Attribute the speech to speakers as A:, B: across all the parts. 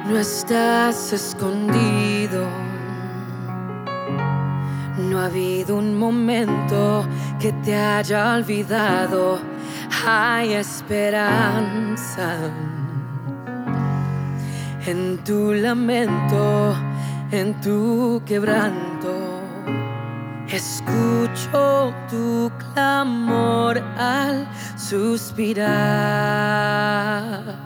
A: No estás escondido. No ha habido un momento que te haya olvidado. Hay esperanza en tu lamento, en tu quebranto. Escucho tu clamor al suspirar.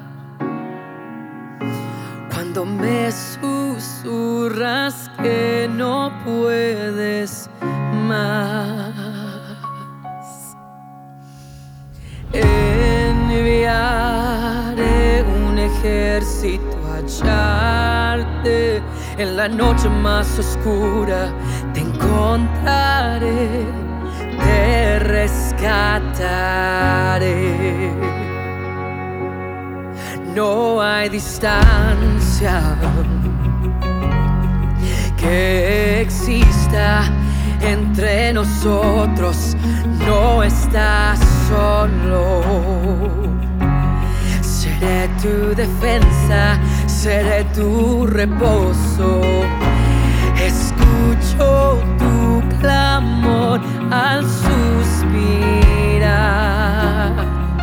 A: Cuando me susurras que no puedes más, enviaré un ejército a hallarte. En la noche más oscura te encontraré, te rescataré. No hay distancia que exista entre nosotros, no estás solo. Seré tu defensa, seré tu reposo. Escucho tu clamor al suspirar.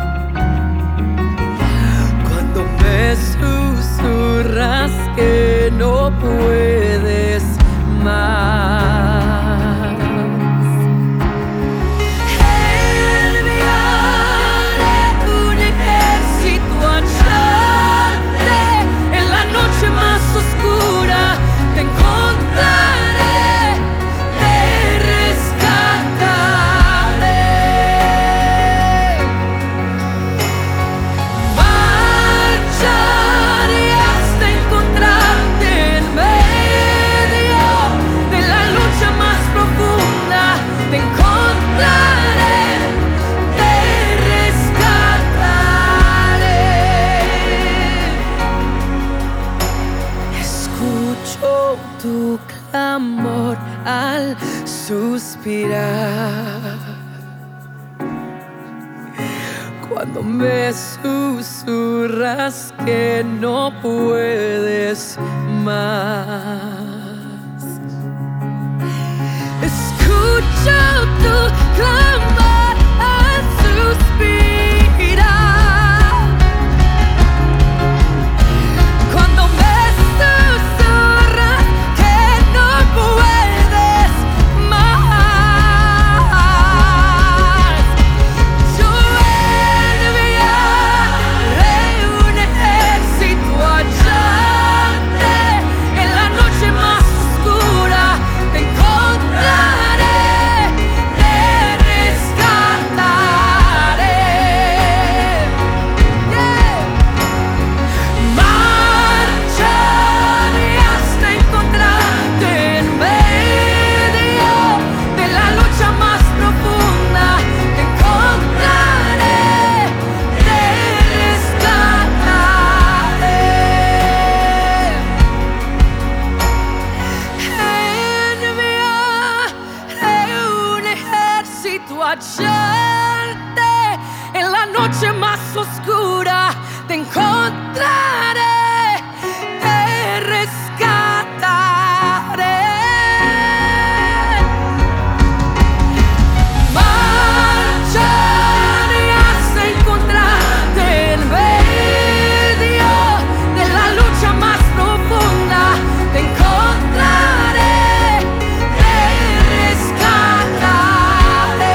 A: Cuando me susurras que no puedes más, enviaré un ejército a hallarte. En la noche más oscura te encontraré, te rescataré. Marcharé hasta encontrarte en medio de la lucha más profunda. Te encontraré, te rescataré. Escucho tu clamor al suspirar. Cuando me susurras que no puedes más, escucho tu clamor al suspirar. Cuando me susurras que no puedes más, yo enviaré un ejército a hallarte. En la noche más oscura te encontraré, te rescataré. Marcharé hasta encontrarte en medio de la lucha más profunda. Te encontraré, te rescataré. Enviaré un ejército a hallarte. En la noche más oscura te encontraré, te rescataré. Marcharé hasta encontrarte en medio de la lucha más profunda. Te encontraré, te rescataré.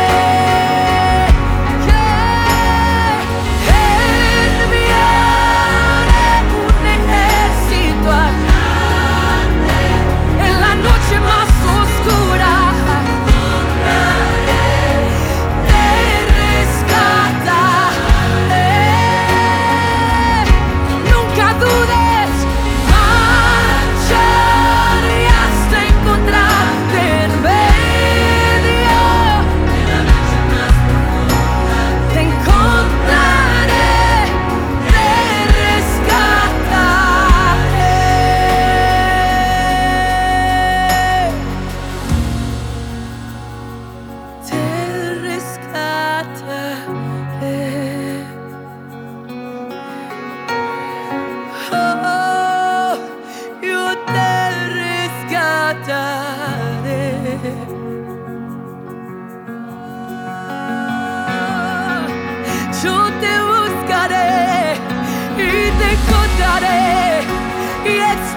A: Enviaré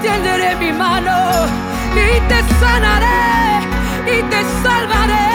A: extenderé mi mano y te sanaré y te salvaré.